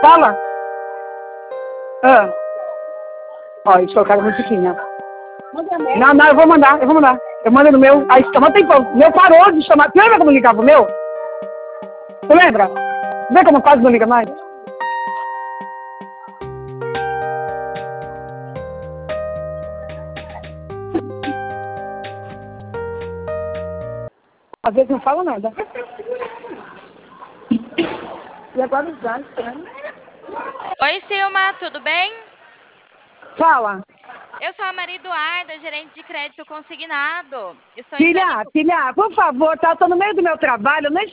Fala. Ah. Ó, eles colocaram musiquinha. Não, eu vou mandar. Eu mando no meu. Aí toma tempão. O meu parou de chamar. Você lembra como ligava o meu? Você lembra? Vê como quase não liga mais? Às vezes não fala nada. E agora já, estranho. Oi, Silma, tudo bem? Fala. Eu sou a Maria Eduarda, gerente de crédito consignado. Estou entrando... Filha, por favor, tá? Eu tô no meio do meu trabalho, eu nem